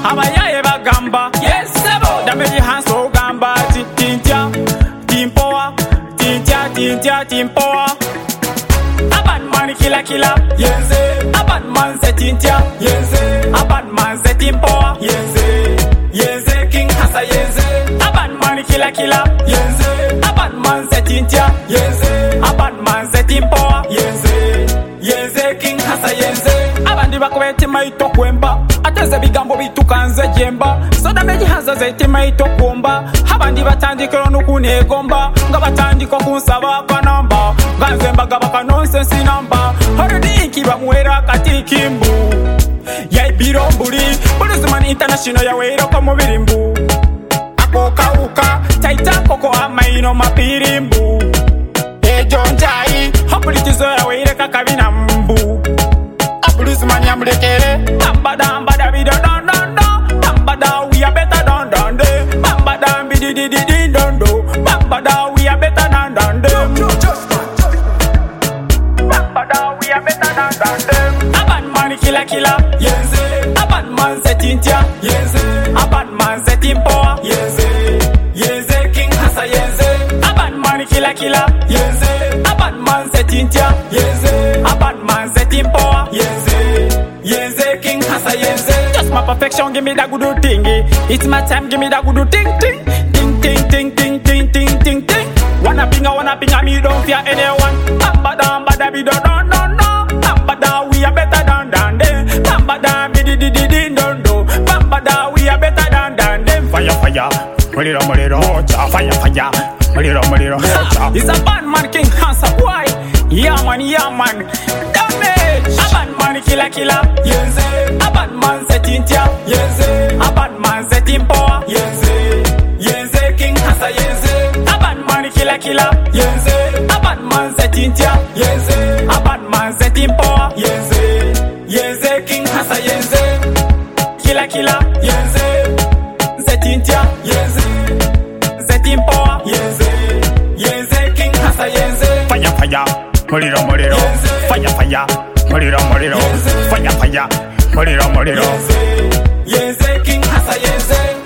abayaye bagamba yes sebo damage hanso gamba tintia timpoa tintia tintia timpoa a bad man killer yes a bad man say tintia yes a bad man say timpoa yes king hasa yes a bad man killer yes a bad man say tintia yes a bad man say timpoa yes king hasa yes abandi bakobete maito kwemba ateze bigambo bitukanze jemba soda meji hanza zete maito kwomba abandi batandikira no kunegomba nga batandiko kunsaba kwa namba ganzemba gabaka nonsense namba harudi inkiba muera katikimbu yai biromburi Burisman International ya weiro kwa mubirimbu akoka uka taita koko amaino mapirimbu ejonjai hopolitizo ya weire kakabina mbu Burisman ya mlekere bamba davido don bamba da we are better don bamba da bididi dondo bamba da we are better don bamba da we are better don a bad man killer yes a bad man say tintia yes a bad man say timpoa yes king hasa yes a bad man killer yes a bad man say tintia yes a bad man say timpoa yes king hasa yes just my perfection give me that good thing it's my time give me that good ting wanna pinga me don't fear anyone bamba da bido don bamba da we are better than them bamba da bididi dondo bamba da we are better than them fire muliro fire muliro it's a bad man king hansa boy yeah man damage a bad man killer yes a bad man say tintia yes a bad man say timpoa yes king hasa yes a bad man killer yes a bad man say tintia yes a bad man say timpoa yes king hasa yes killer yes say tintia yes say timpoa yes king hasa yes fire muliro fire muliro fire muliro yes king hasa yes